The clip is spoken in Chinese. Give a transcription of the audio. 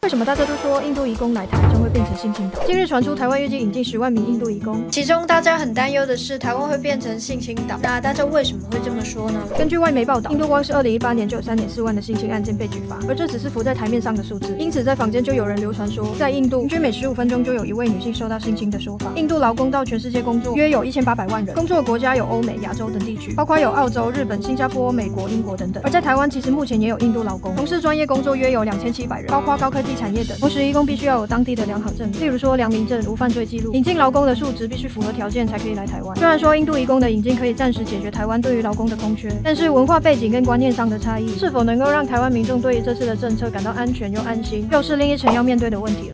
为什么大家都说印度移工来台将会变成性侵岛？近日传出台湾预计引进10万名印度移工， 其中大家很担忧的是台湾会变成性侵岛。那大家为什么会这么说呢？ 根据外媒报道，印度光是2018年就有3.4万的性侵案件被举发，而这只是浮在台面上的数字。因此，在坊间就有人流传说，在印度平均每15分钟就有一位女性受到性侵的说法。印度劳工到全世界工作约有1800万人，工作的国家有欧美、亚洲等地区，包括有澳洲、日本、新加坡、美国、英国等等。而在台湾，其实目前也有印度劳工，从事专业工作约有2700人，包括高科技产业等。同时，移工必须要有当地的良好证明，例如说良民证、无犯罪记录。引进劳工的数值必须符合条件才可以来台湾。虽然说印度移工的引进可以暂时解决台湾对于劳工的空缺，但是文化背景跟观念上的差异，是否能够让台湾民众对于这次的政策感到安全又安心，又是另一层要面对的问题了。